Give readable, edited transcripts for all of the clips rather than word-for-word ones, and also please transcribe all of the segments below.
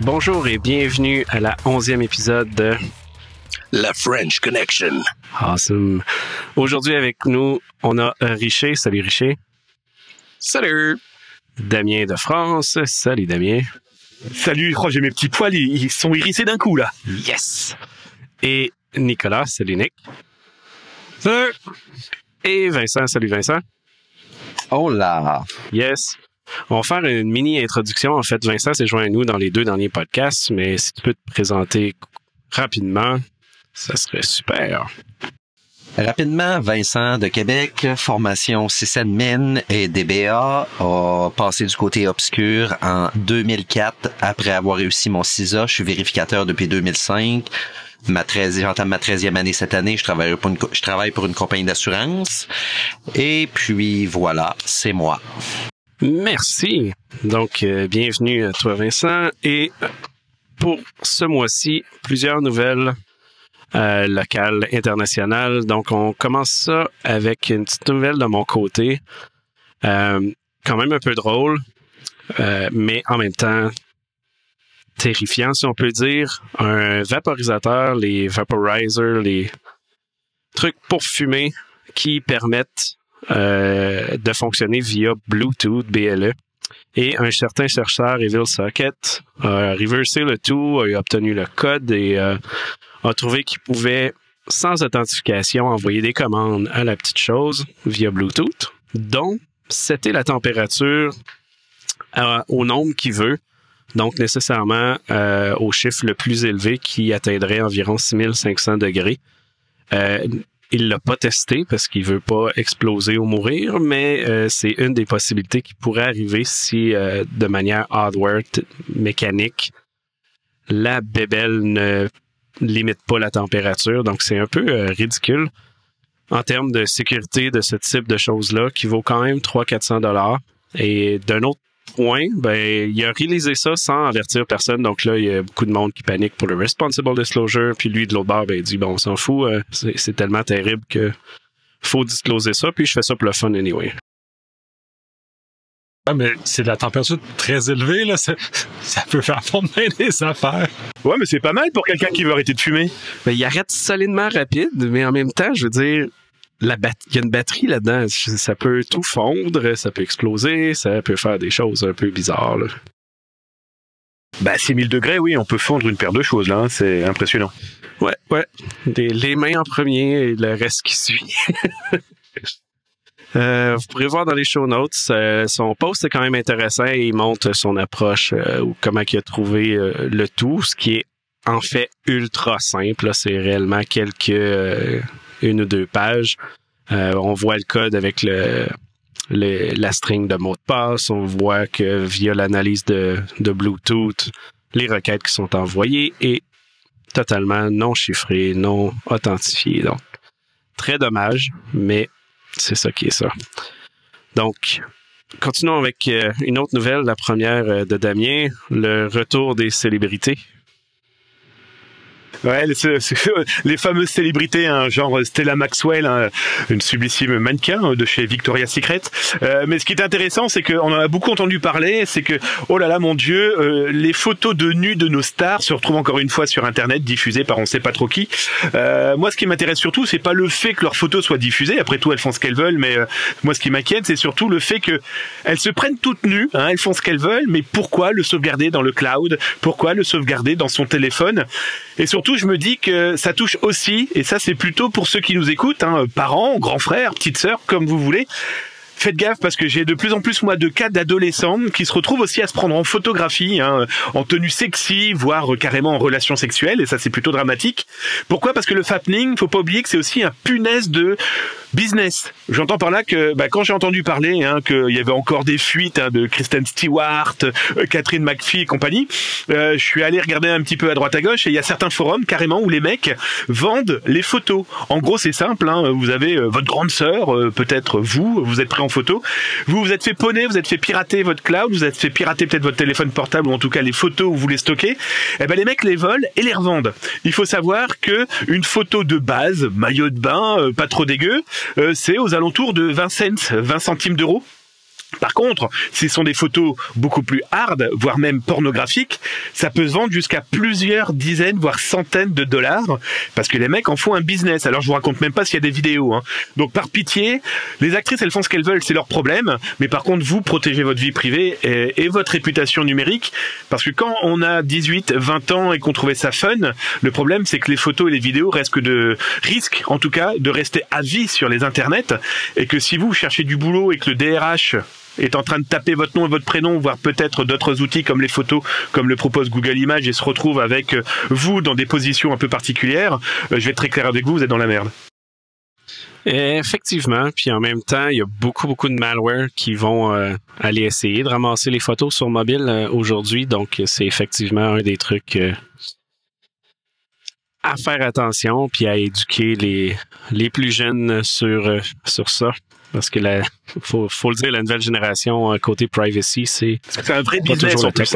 Bonjour et bienvenue à la 11e épisode de La French Connection. Awesome. Aujourd'hui avec nous, on a Richer. Salut Richer. Salut. Damien de France. Salut Damien. Salut, j'ai mes petits poils, ils sont hérissés d'un coup là. Yes. Et Nicolas. Salut Nick. Salut. Et Vincent. Salut Vincent. Hola. Yes. On va faire une mini-introduction. En fait, Vincent s'est joint à nous dans les 2 derniers podcasts, mais si tu peux te présenter rapidement, ça serait super. Rapidement, Vincent de Québec, formation sysadmin et DBA, a passé du côté obscur en 2004 après avoir réussi mon CISA. Je suis vérificateur depuis 2005. J'entame ma 13e année cette année. Je travaille pour une compagnie d'assurance. Et puis voilà, c'est moi. Merci. Donc, bienvenue à toi, Vincent. Et pour ce mois-ci, plusieurs nouvelles locales, internationales. Donc, on commence ça avec une petite nouvelle de mon côté. Quand même un peu drôle, mais en même temps terrifiant, si on peut dire. Un vaporisateur, les vaporizers, les trucs pour fumer qui permettent de fonctionner via Bluetooth, BLE. Et un certain chercheur, Evil Socket, a reversé le tout, a obtenu le code et a trouvé qu'il pouvait, sans authentification, envoyer des commandes à la petite chose via Bluetooth, dont setter la température au nombre qu'il veut, donc nécessairement au chiffre le plus élevé qui atteindrait environ 6500 degrés. Il l'a pas testé parce qu'il veut pas exploser ou mourir, mais c'est une des possibilités qui pourrait arriver si, de manière hardware, mécanique, la bébelle ne limite pas la température. Donc, c'est un peu ridicule en termes de sécurité de ce type de choses-là qui vaut quand même 300-400 $. Et d'un autre point, il a réalisé ça sans avertir personne. Donc là, il y a beaucoup de monde qui panique pour le Responsible Disclosure. Puis lui, de l'autre bord, il dit, bon, on s'en fout, c'est tellement terrible que faut discloser ça. Puis je fais ça pour le fun anyway. Ouais, mais c'est de la température très élevée, là. Ça peut faire fondre des affaires. Ouais, mais c'est pas mal pour quelqu'un qui veut arrêter de fumer. Il arrête solidement rapide, mais en même temps, je veux dire, il y a une batterie là-dedans. Ça peut tout fondre, ça peut exploser, ça peut faire des choses un peu bizarres, là. 6000 degrés, oui, on peut fondre une paire de choses, là. Hein, c'est impressionnant. Ouais. Les mains en premier et le reste qui suit. Vous pourrez voir dans les show notes, son post est quand même intéressant et il montre son approche ou comment il a trouvé le tout, ce qui est en fait ultra simple. Là, c'est réellement une ou deux pages. On voit le code avec la string de mot de passe. On voit que via l'analyse de Bluetooth, les requêtes qui sont envoyées est totalement non chiffrées, non authentifiées. Donc, très dommage, mais c'est ça qui est ça. Donc, continuons avec une autre nouvelle, la première de Damien, le retour des célébrités. Ouais, les fameuses célébrités, hein, genre Stella Maxwell, hein, une sublissime mannequin de chez Victoria's Secret. Mais ce qui est intéressant, c'est qu'on en a beaucoup entendu parler, c'est que, oh là là, mon Dieu, les photos de nus de nos stars se retrouvent encore une fois sur Internet, diffusées par on sait pas trop qui. Moi, ce qui m'intéresse surtout, c'est pas le fait que leurs photos soient diffusées. Après tout, elles font ce qu'elles veulent, mais moi, ce qui m'inquiète, c'est surtout le fait que elles se prennent toutes nues, hein, elles font ce qu'elles veulent, mais pourquoi le sauvegarder dans le cloud? Pourquoi le sauvegarder dans son téléphone? Et surtout, je me dis que ça touche aussi, et ça c'est plutôt pour ceux qui nous écoutent, hein, parents, grands frères, petites sœurs, comme vous voulez. Faites gaffe parce que j'ai de plus en plus moi de cas d'adolescents qui se retrouvent aussi à se prendre en photographie, hein, en tenue sexy, voire carrément en relation sexuelle, et ça c'est plutôt dramatique. Pourquoi? Parce que le fappening, faut pas oublier que c'est aussi un punaise de business. J'entends par là que quand j'ai entendu parler qu'il y avait encore des fuites de Kristen Stewart, Catherine McPhee et compagnie, je suis allé regarder un petit peu à droite à gauche et il y a certains forums carrément où les mecs vendent les photos. En gros c'est simple, hein, vous avez votre grande sœur, peut-être vous êtes pris en photo, vous êtes fait poney, vous êtes fait pirater votre cloud, vous êtes fait pirater peut-être votre téléphone portable ou en tout cas les photos où vous les stockez, et les mecs les volent et les revendent. Il faut savoir que une photo de base, maillot de bain, pas trop dégueu, c'est aux alentours de 20 centimes d'euros Par contre, si ce sont des photos beaucoup plus hard, voire même pornographiques, ça peut se vendre jusqu'à plusieurs dizaines, voire centaines de dollars, parce que les mecs en font un business. Alors je vous raconte même pas s'il y a des vidéos. Donc par pitié, les actrices elles font ce qu'elles veulent, c'est leur problème, mais par contre vous protégez votre vie privée et votre réputation numérique, parce que quand on a 18, 20 ans et qu'on trouvait ça fun, le problème c'est que les photos et les vidéos risquent en tout cas de rester à vie sur les internets, et que si vous cherchez du boulot et que le DRH est en train de taper votre nom et votre prénom, voire peut-être d'autres outils comme les photos, comme le propose Google Images, et se retrouve avec vous dans des positions un peu particulières, je vais être très clair avec vous, vous êtes dans la merde. Effectivement, puis en même temps, il y a beaucoup de malware qui vont aller essayer de ramasser les photos sur mobile aujourd'hui, donc c'est effectivement un des trucs à faire attention, puis à éduquer les plus jeunes sur ça. Parce que faut le dire, la nouvelle génération, côté privacy, c'est un vrai business en plus.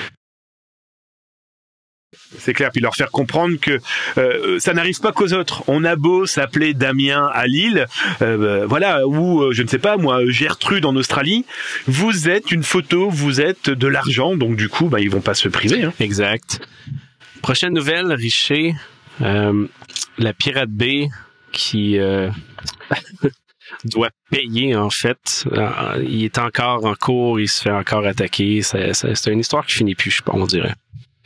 C'est clair, puis leur faire comprendre que ça n'arrive pas qu'aux autres. On a beau s'appeler Damien à Lille, ou je ne sais pas moi, Gertrude en Australie, vous êtes une photo, vous êtes de l'argent, donc du coup, ils vont pas se priver. Exact. Prochaine nouvelle, Richer, la Pirate Bay qui doit payer, en fait. Il est encore en cours, il se fait encore attaquer. C'est une histoire qui finit plus, je sais pas, on dirait.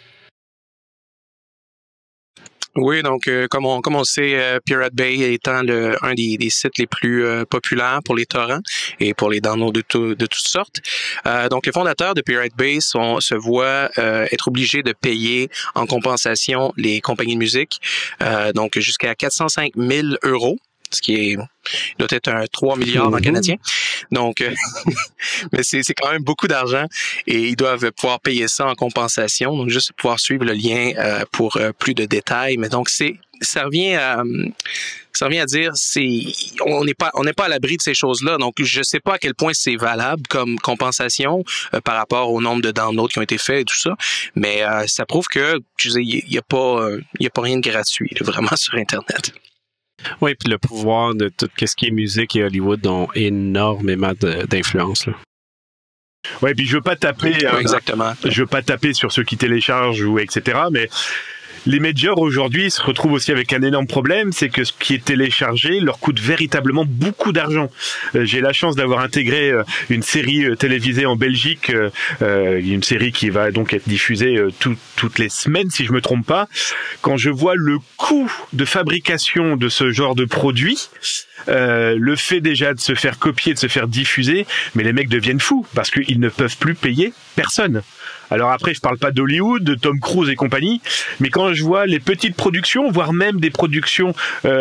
Oui, donc comme on sait, Pirate Bay étant un des sites les plus populaires pour les torrents et pour les downloads de toutes sortes. Donc les fondateurs de Pirate Bay se voient être obligés de payer en compensation les compagnies de musique, donc jusqu'à 405 000 €. Ce qui doit être un 3 milliards en canadien. Donc, mais c'est quand même beaucoup d'argent et ils doivent pouvoir payer ça en compensation. Donc, juste pouvoir suivre le lien pour plus de détails. Mais donc, ça revient à dire, on n'est pas à l'abri de ces choses-là. Donc, je sais pas à quel point c'est valable comme compensation par rapport au nombre de downloads qui ont été faits et tout ça. Mais ça prouve que, il y a pas rien de gratuit, là, vraiment sur Internet. Oui, puis le pouvoir de tout ce qui est musique et Hollywood ont énormément d'influence. Oui, puis je veux pas taper. Exactement. Je veux pas taper sur ceux qui téléchargent ou etc. Mais les majors aujourd'hui se retrouvent aussi avec un énorme problème, c'est que ce qui est téléchargé leur coûte véritablement beaucoup d'argent. J'ai la chance d'avoir intégré une série télévisée en Belgique, une série qui va donc être diffusée toutes les semaines si je me trompe pas. Quand je vois le coût de fabrication de ce genre de produit, le fait déjà de se faire copier, de se faire diffuser, mais les mecs deviennent fous parce qu'ils ne peuvent plus payer personne. Alors après, je parle pas d'Hollywood, de Tom Cruise et compagnie, mais quand je vois les petites productions, voire même des productions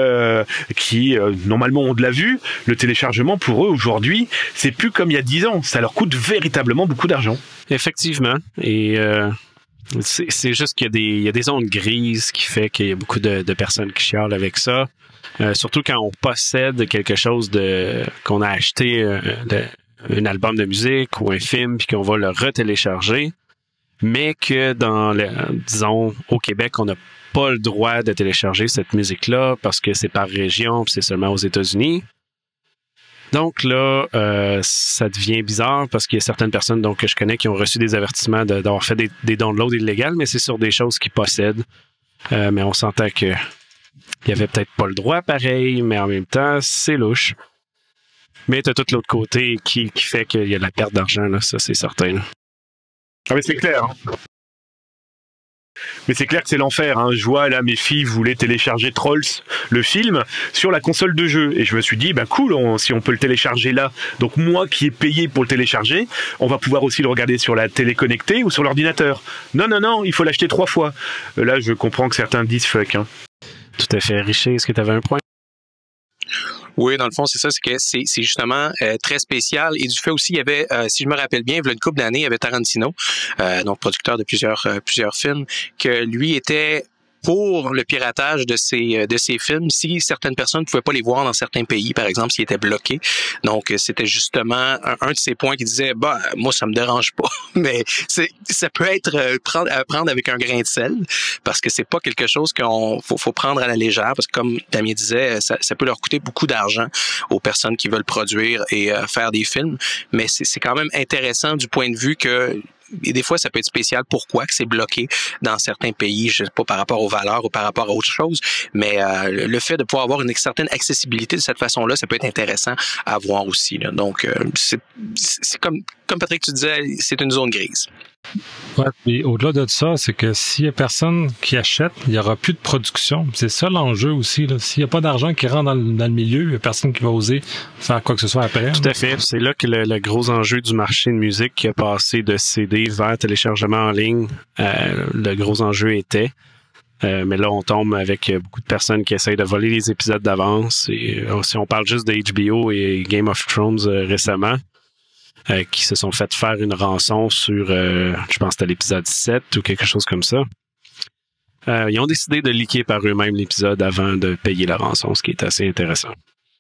qui normalement ont de la vue, le téléchargement pour eux aujourd'hui, c'est plus comme il y a 10 ans. Ça leur coûte véritablement beaucoup d'argent. Effectivement. Et c'est juste qu'il y a des zones grises qui fait qu'il y a beaucoup de personnes qui chialent avec ça. Surtout quand on possède quelque chose qu'on a acheté, un album de musique ou un film, puis qu'on va le retélécharger. Mais que disons, au Québec, on n'a pas le droit de télécharger cette musique-là parce que c'est par région, puis c'est seulement aux États-Unis. Donc là, ça devient bizarre parce qu'il y a certaines personnes que je connais qui ont reçu des avertissements d'avoir fait des downloads illégaux, mais c'est sur des choses qu'ils possèdent. Mais on s'entend que il y avait peut-être pas le droit pareil, mais en même temps, c'est louche. Mais t'as tout l'autre côté qui fait qu'il y a de la perte d'argent, là, ça c'est certain. Là. Ah mais c'est clair. Mais c'est clair que c'est l'enfer. Je vois là mes filles voulaient télécharger Trolls, le film, sur la console de jeu. Et je me suis dit, cool, si on peut le télécharger là. Donc moi qui ai payé pour le télécharger, on va pouvoir aussi le regarder sur la télé connectée ou sur l'ordinateur. Non, il faut l'acheter 3 fois. Là, je comprends que certains disent fuck. Tout à fait. Richer, est-ce que tu avais un point? Oui, dans le fond, c'est ça, c'est que c'est justement très spécial. Et du fait aussi, il y avait, si je me rappelle bien, il y a une couple d'années, il y avait Tarantino, donc producteur de plusieurs films, que lui était pour le piratage de ces films si certaines personnes ne pouvaient pas les voir dans certains pays, par exemple, s'ils étaient bloqués. Donc, c'était justement un de ces points qui disait, bah, moi, ça me dérange pas, mais ça peut être à prendre avec un grain de sel, parce que c'est pas quelque chose faut prendre à la légère, parce que comme Damien disait, ça peut leur coûter beaucoup d'argent aux personnes qui veulent produire et faire des films, mais c'est quand même intéressant du point de vue que et des fois, ça peut être spécial. Pourquoi que c'est bloqué dans certains pays, je sais pas, par rapport aux valeurs ou par rapport à autre chose, mais le fait de pouvoir avoir une certaine accessibilité de cette façon-là, ça peut être intéressant à voir aussi. Là. Donc, c'est comme Patrick, tu disais, c'est une zone grise. Ouais, puis au-delà de ça, c'est que s'il y a personne qui achète, il n'y aura plus de production. C'est ça l'enjeu aussi. Là. S'il n'y a pas d'argent qui rentre dans le milieu, il n'y a personne qui va oser faire quoi que ce soit après. Tout à fait. C'est là que le gros enjeu du marché de musique qui a passé de CD vers téléchargement en ligne, le gros enjeu était. Mais là, on tombe avec beaucoup de personnes qui essayent de voler les épisodes d'avance. Et si on parle juste de HBO et Game of Thrones récemment, qui se sont fait faire une rançon sur, je pense que c'était l'épisode 7 ou quelque chose comme ça. Ils ont décidé de leaker par eux-mêmes l'épisode avant de payer la rançon, ce qui est assez intéressant.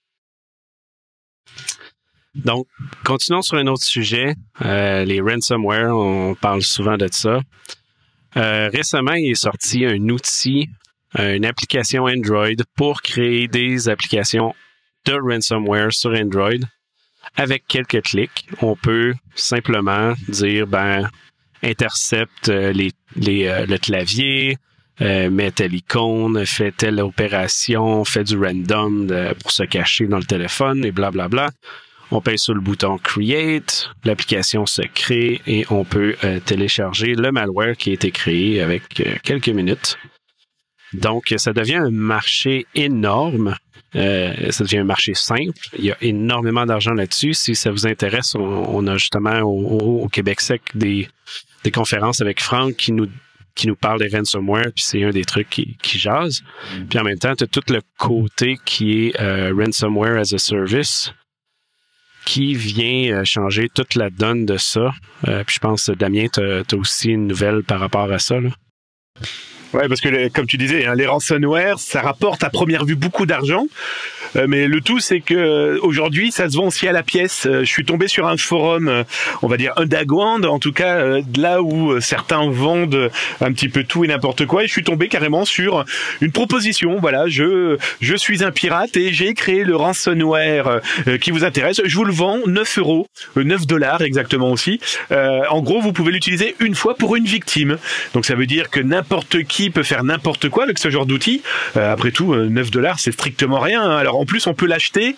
Donc, continuons sur un autre sujet, les ransomware, on parle souvent de ça. Récemment, il est sorti un outil, une application Android pour créer des applications de ransomware sur Android. Avec quelques clics, on peut simplement dire, intercepte le clavier, met telle icône, fait telle opération, fait du random pour se cacher dans le téléphone et blablabla. On paye sur le bouton Create, l'application se crée et on peut télécharger le malware qui a été créé avec quelques minutes. Donc, ça devient un marché énorme. Ça devient un marché simple. Il y a énormément d'argent là-dessus. Si ça vous intéresse, on a justement au Québec Sec des conférences avec Franck qui nous parle des ransomware, puis c'est un des trucs qui jase. Puis en même temps, tu as tout le côté qui est ransomware as a service qui vient changer toute la donne de ça. Puis je pense, Damien, tu as aussi une nouvelle par rapport à ça, là. Ouais, parce que comme tu disais, hein, les ransomware, ça rapporte à première vue beaucoup d'argent. Mais le tout, c'est que aujourd'hui, ça se vend aussi à la pièce. Je suis tombé sur un forum, on va dire underground, en tout cas là où certains vendent un petit peu tout et n'importe quoi. Et je suis tombé carrément sur une proposition. Voilà, je suis un pirate et j'ai créé le ransomware qui vous intéresse. Je vous le vends 9 €, $9 exactement aussi. En gros, vous pouvez l'utiliser une fois pour une victime. Donc ça veut dire que n'importe qui peut faire n'importe quoi avec ce genre d'outil. Après tout, $9, c'est strictement rien. Hein. Alors en plus, on peut l'acheter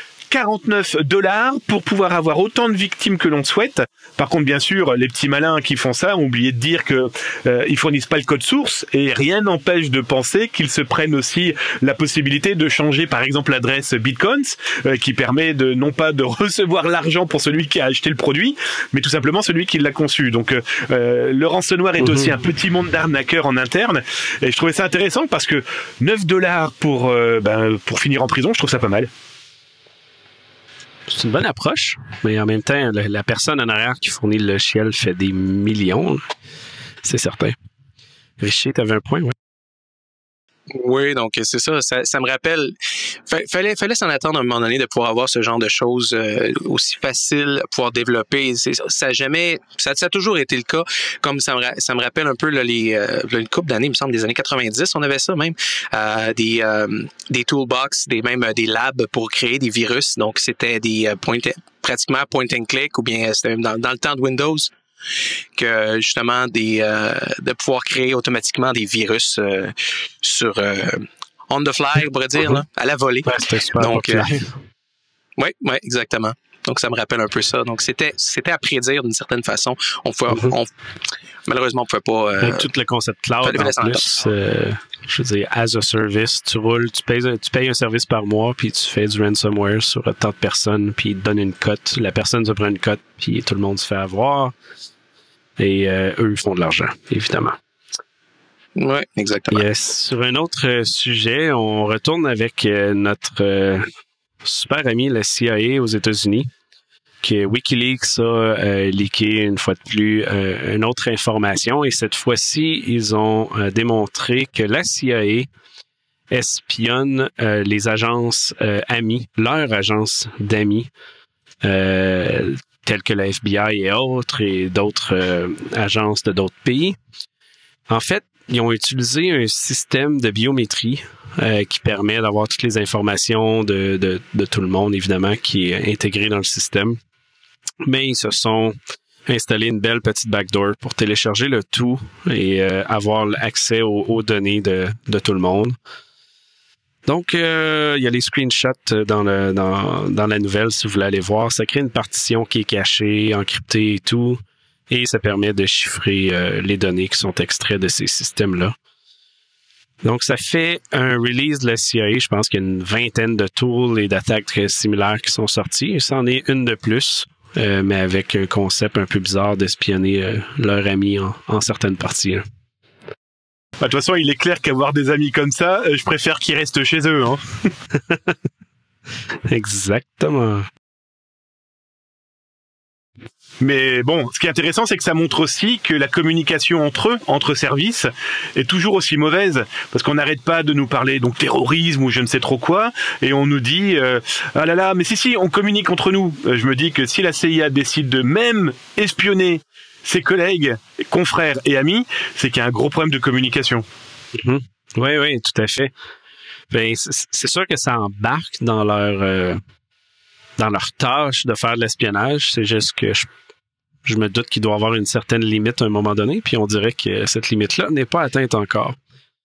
$49 pour pouvoir avoir autant de victimes que l'on souhaite. Par contre, bien sûr, les petits malins qui font ça ont oublié de dire que ils fournissent pas le code source et rien n'empêche de penser qu'ils se prennent aussi la possibilité de changer, par exemple, l'adresse Bitcoins, qui permet de non pas de recevoir l'argent pour celui qui a acheté le produit, mais tout simplement celui qui l'a conçu. Donc, le ransomware est aussi un petit monde d'arnaqueurs en interne. Et je trouvais ça intéressant parce que $9 pour finir en prison, je trouve ça pas mal. C'est une bonne approche, mais en même temps, la personne en arrière qui fournit le logiciel fait des millions, c'est certain. Richer, tu avais un point, oui? Oui, donc c'est ça. Ça me rappelle. Fallait s'en attendre à un moment donné de pouvoir avoir ce genre de choses aussi faciles à pouvoir développer. Ça a toujours été le cas. Comme ça me rappelle un peu là, une couple d'années, il me semble, des années 90, on avait ça même. Des toolbox, des labs pour créer des virus. Donc c'était des pratiquement point and click, ou bien c'était même dans le temps de Windows, que justement de pouvoir créer automatiquement des virus sur on the fly, on pourrait dire, là, à la volée. Ouais, c'était super. Donc oui, exactement. Donc ça me rappelle un peu ça. Donc c'était à prédire d'une certaine façon. Malheureusement, on pouvait pas. Avec tout le concept cloud en plus, je veux dire, as a service, tu payes un service par mois, puis tu fais du ransomware sur tant de personnes, puis ils te donnent une cote. La personne se prend une cote, puis tout le monde se fait avoir. Et eux font de l'argent, évidemment. Oui, exactement. Yes. Sur un autre sujet, on retourne avec notre super ami, la CIA aux États-Unis, WikiLeaks a leaké une fois de plus une autre information et cette fois-ci, ils ont démontré que la CIA espionne les agences amies, leurs agences d'amis, telles que la FBI et autres, et d'autres agences de d'autres pays. En fait, ils ont utilisé un système de biométrie qui permet d'avoir toutes les informations de tout le monde, évidemment, qui est intégré dans le système. Mais ils se sont installés une belle petite backdoor pour télécharger le tout et avoir accès aux données de tout le monde. Donc, il y a les screenshots dans la nouvelle, si vous voulez aller voir. Ça crée une partition qui est cachée, encryptée et tout. Et ça permet de chiffrer les données qui sont extraites de ces systèmes-là. Donc, ça fait un release de la CIA. Je pense qu'il y a une vingtaine de tools et d'attaques très similaires qui sont sortis. C'en est une de plus, mais avec un concept un peu bizarre d'espionner leurs amis en certaines parties. Là. De toute façon, il est clair qu'avoir des amis comme ça, je préfère qu'ils restent chez eux. Hein. Exactement. Mais bon, ce qui est intéressant, c'est que ça montre aussi que la communication entre services, est toujours aussi mauvaise. Parce qu'on n'arrête pas de nous parler donc terrorisme ou je ne sais trop quoi, et on nous dit ah là là, mais si, on communique entre nous. Je me dis que si la CIA décide de même espionner ses collègues, confrères et amis, c'est qu'il y a un gros problème de communication. Mm-hmm. Oui, tout à fait. Ben, c'est sûr que ça embarque dans leur tâche de faire de l'espionnage. C'est juste que je me doute qu'il doit y avoir une certaine limite à un moment donné, puis on dirait que cette limite-là n'est pas atteinte encore.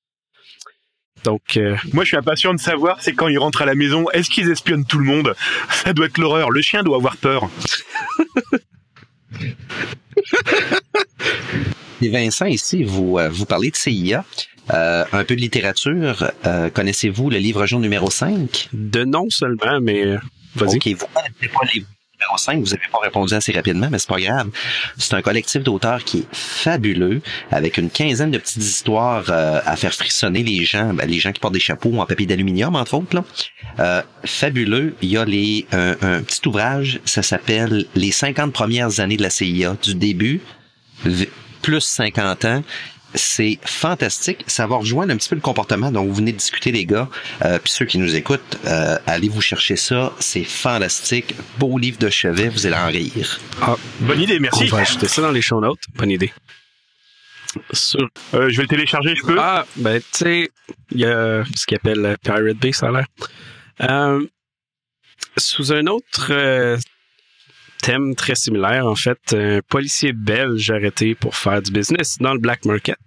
Donc, moi, je suis impatient de savoir, c'est quand ils rentrent à la maison, est-ce qu'ils espionnent tout le monde? Ça doit être l'horreur. Le chien doit avoir peur. Et Vincent, ici, vous parlez de CIA, un peu de littérature. Connaissez-vous le livre jaune numéro 5? De nom seulement, mais vas-y. OK, vous ne connaissez pas le livre numéro 5, vous n'avez pas répondu assez rapidement, mais c'est pas grave. C'est un collectif d'auteurs qui est fabuleux, avec une quinzaine de petites histoires à faire frissonner les gens qui portent des chapeaux en papier d'aluminium, entre autres. Là. Fabuleux. Il y a un petit ouvrage, ça s'appelle « Les 50 premières années de la CIA », du début, plus 50 ans. C'est fantastique. Ça va rejoindre un petit peu le comportement dont vous venez de discuter, les gars. Puis ceux qui nous écoutent, allez vous chercher ça. C'est fantastique. Beau livre de chevet. Vous allez en rire. Ah, bonne idée, merci. On va ajouter ça dans les show notes. Bonne idée. Je vais le télécharger, je peux? Ah, ben, tu sais, il y a ce qu'il appelle Pirate Bay, ça a l'air. Sous un autre thème très similaire, en fait, un policier belge arrêté pour faire du business dans le black market.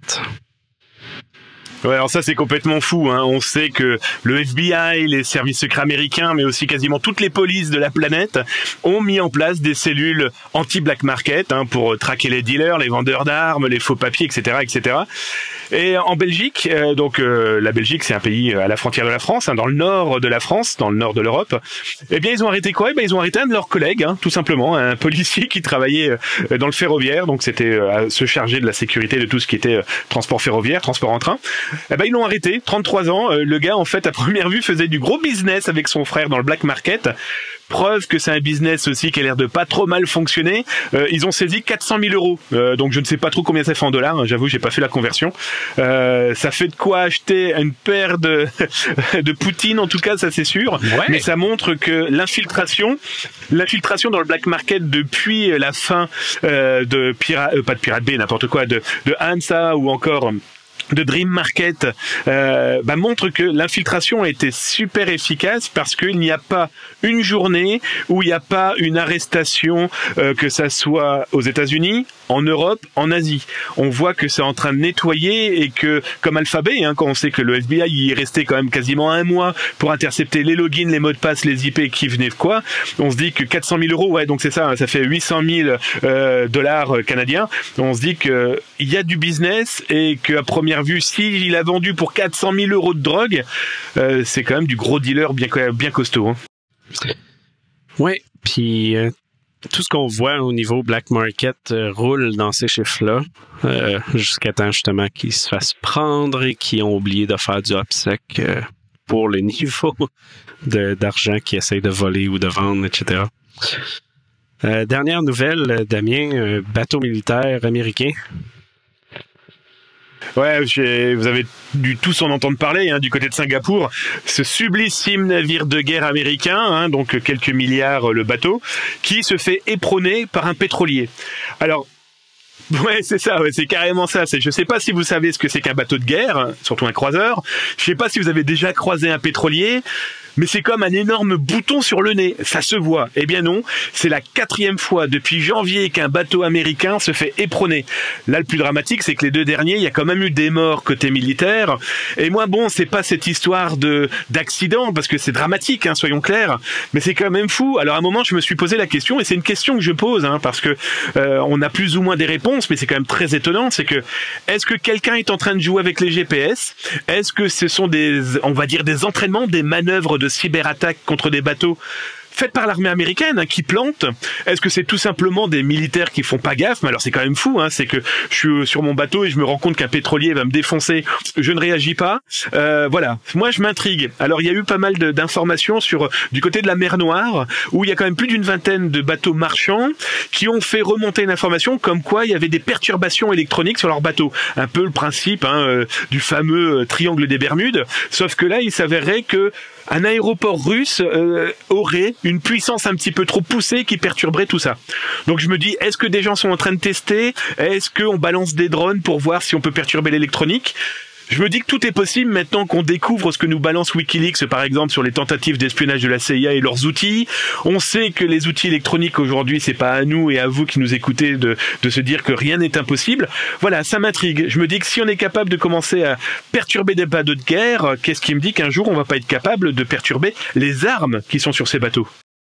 Ouais, alors ça c'est complètement fou, hein. On sait que le FBI, les services secrets américains, mais aussi quasiment toutes les polices de la planète ont mis en place des cellules anti-black market, hein, pour traquer les dealers, les vendeurs d'armes, les faux papiers, etc., etc. Et en Belgique, la Belgique c'est un pays à la frontière de la France, hein, dans le nord de la France, dans le nord de l'Europe. Eh bien ils ont arrêté quoi? Ils ont arrêté un de leurs collègues, hein, tout simplement, un policier qui travaillait dans le ferroviaire, donc c'était à se charger de la sécurité de tout ce qui était transport ferroviaire, transport en train. Eh ben ils l'ont arrêté, 33 ans. Le gars, en fait, à première vue, faisait du gros business avec son frère dans le black market. Preuve que c'est un business aussi qui a l'air de pas trop mal fonctionner. Ils ont saisi 400 000 euros. Donc je ne sais pas trop combien ça fait en dollars. Hein, j'avoue, j'ai pas fait la conversion. Ça fait de quoi acheter une paire de Poutine, en tout cas, ça c'est sûr. Ouais. Mais ça montre que l'infiltration dans le black market depuis la fin pas de Pirate Bay, n'importe quoi, de Hansa ou encore de Dream Market montre que l'infiltration a été super efficace parce qu'il n'y a pas une journée où il n'y a pas une arrestation, que ça soit aux États-Unis, en Europe, en Asie. On voit que c'est en train de nettoyer et que, comme Alphabet, hein, quand on sait que le FBI y est resté quand même quasiment un mois pour intercepter les logins, les mots de passe, les IP, qui venaient de quoi, on se dit que 400 000 euros, ouais, donc c'est ça, ça fait 800 000 dollars canadiens. On se dit que il y a du business et qu'à première vue, s'il a vendu pour 400 000 euros de drogue, c'est quand même du gros dealer bien costaud. Hein. Oui, puis tout ce qu'on voit au niveau black market roule dans ces chiffres-là, jusqu'à temps justement qu'ils se fassent prendre et qu'ils ont oublié de faire du OPSEC pour le niveau d'argent qu'ils essayent de voler ou de vendre, etc. Dernière nouvelle, Damien, bateau militaire américain. Ouais, vous avez dû tous en entendre parler, du côté de Singapour, ce sublissime navire de guerre américain, donc quelques milliards le bateau, qui se fait éperonner par un pétrolier. Alors, ouais, c'est ça, c'est carrément ça. Je sais pas si vous savez ce que c'est qu'un bateau de guerre, surtout un croiseur. Je sais pas si vous avez déjà croisé un pétrolier. Mais c'est comme un énorme bouton sur le nez, ça se voit. Eh bien non, c'est la 4e fois depuis janvier qu'un bateau américain se fait éperonner. Là, le plus dramatique, c'est que les 2 derniers, il y a quand même eu des morts côté militaire. Et moi, bon, c'est pas cette histoire d'accident, parce que c'est dramatique, soyons clairs, mais c'est quand même fou. Alors à un moment, je me suis posé la question, et c'est une question que je pose, parce que on a plus ou moins des réponses, mais c'est quand même très étonnant, c'est que est-ce que quelqu'un est en train de jouer avec les GPS? Est-ce que ce sont on va dire des entraînements, des manœuvres de cyberattaque contre des bateaux faites par l'armée américaine qui plantent? Est-ce que c'est tout simplement des militaires qui font pas gaffe? Mais alors c'est quand même fou, c'est que je suis sur mon bateau et je me rends compte qu'un pétrolier va me défoncer, je ne réagis pas. Voilà, moi je m'intrigue. Alors il y a eu pas mal d'informations du côté de la mer Noire, où il y a quand même plus d'une vingtaine de bateaux marchands qui ont fait remonter une information comme quoi il y avait des perturbations électroniques sur leur bateau. Un peu le principe du fameux triangle des Bermudes, sauf que là il s'avérait que un aéroport russe aurait une puissance un petit peu trop poussée qui perturberait tout ça. Donc je me dis, est-ce que des gens sont en train de tester? Est-ce qu'on balance des drones pour voir si on peut perturber l'électronique? Je me dis que tout est possible maintenant qu'on découvre ce que nous balance Wikileaks, par exemple, sur les tentatives d'espionnage de la CIA et leurs outils. On sait que les outils électroniques aujourd'hui, c'est pas à nous et à vous qui nous écoutez de se dire que rien n'est impossible. Voilà, ça m'intrigue. Je me dis que si on est capable de commencer à perturber des bateaux de guerre, qu'est-ce qui me dit qu'un jour on va pas être capable de perturber les armes qui sont sur ces bateaux?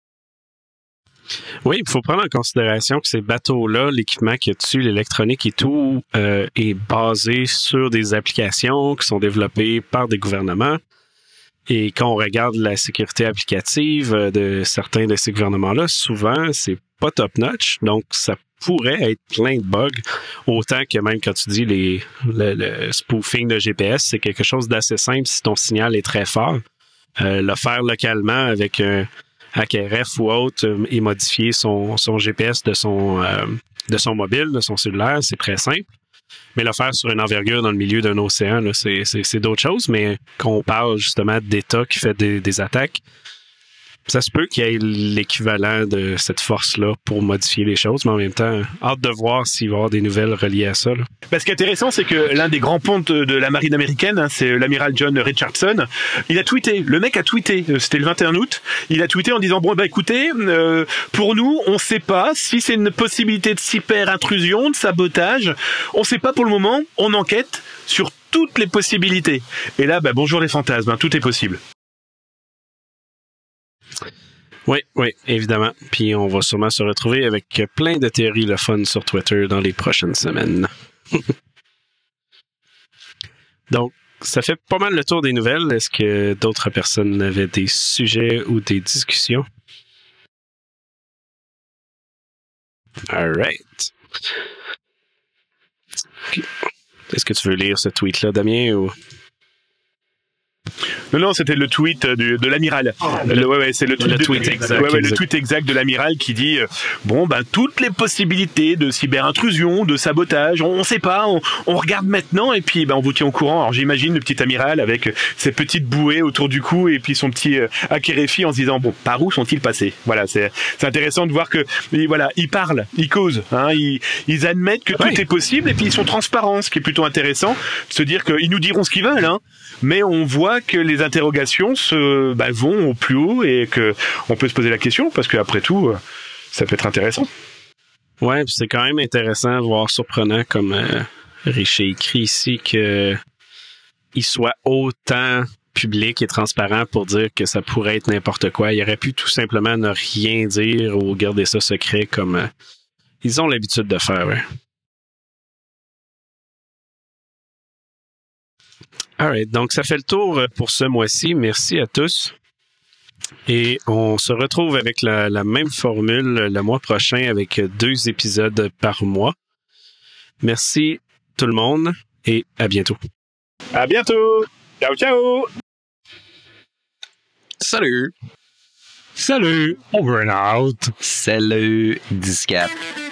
Oui, il faut prendre en considération que ces bateaux-là, l'équipement qu'il y a dessus, l'électronique et tout, est basé sur des applications qui sont développées par des gouvernements. Et quand on regarde la sécurité applicative de certains de ces gouvernements-là, souvent, c'est pas top-notch. Donc, ça pourrait être plein de bugs. Autant que même quand tu dis le spoofing de GPS, c'est quelque chose d'assez simple si ton signal est très fort. Le faire localement avec un HackRF ou autre et modifier son GPS de son mobile, de son cellulaire, c'est très simple. Mais le faire sur une envergure dans le milieu d'un océan, là, c'est d'autres choses. Mais quand on parle justement d'État qui fait des attaques, ça se peut qu'il y ait l'équivalent de cette force-là pour modifier les choses, mais en même temps, hâte de voir s'il va y avoir des nouvelles reliées à ça. Là. Ce qui est intéressant, c'est que l'un des grands pontes de la marine américaine, c'est l'amiral John Richardson, il a tweeté, le mec a tweeté, c'était le 21 août, il a tweeté en disant, bon, écoutez, pour nous, on ne sait pas si c'est une possibilité de cyber-intrusion, de sabotage, on ne sait pas pour le moment, on enquête sur toutes les possibilités. Et là, bonjour les fantasmes, tout est possible. Oui, évidemment. Puis on va sûrement se retrouver avec plein de théories le fun sur Twitter dans les prochaines semaines. Donc, ça fait pas mal le tour des nouvelles. Est-ce que d'autres personnes avaient des sujets ou des discussions? All right. Est-ce que tu veux lire ce tweet-là, Damien, ou... Non, c'était le tweet de l'amiral. C'est le tweet exact. Le tweet exact de l'amiral qui dit toutes les possibilités de cyberintrusion, de sabotage, on sait pas, on regarde maintenant et puis on vous tient au courant. Alors j'imagine le petit amiral avec ses petites bouées autour du cou et puis son petit HackRFI en se disant par où sont-ils passés? Voilà, c'est intéressant de voir que ils parlent, ils causent, ils admettent que tout est possible et puis ils sont transparents, ce qui est plutôt intéressant, de se dire qu'ils nous diront ce qu'ils veulent, mais on voit que les interrogations vont au plus haut et que on peut se poser la question parce qu'après tout, ça peut être intéressant. Ouais, c'est quand même intéressant, voire surprenant, comme Richer écrit ici, qu'il soit autant public et transparent pour dire que ça pourrait être n'importe quoi. Il aurait pu tout simplement ne rien dire ou garder ça secret comme ils ont l'habitude de faire. Ouais. Alright, donc ça fait le tour pour ce mois-ci. Merci à tous. Et on se retrouve avec la même formule le mois prochain avec 2 épisodes par mois. Merci tout le monde et à bientôt. À bientôt. Ciao, ciao. Salut. Salut, over and out. Salut, 10-4.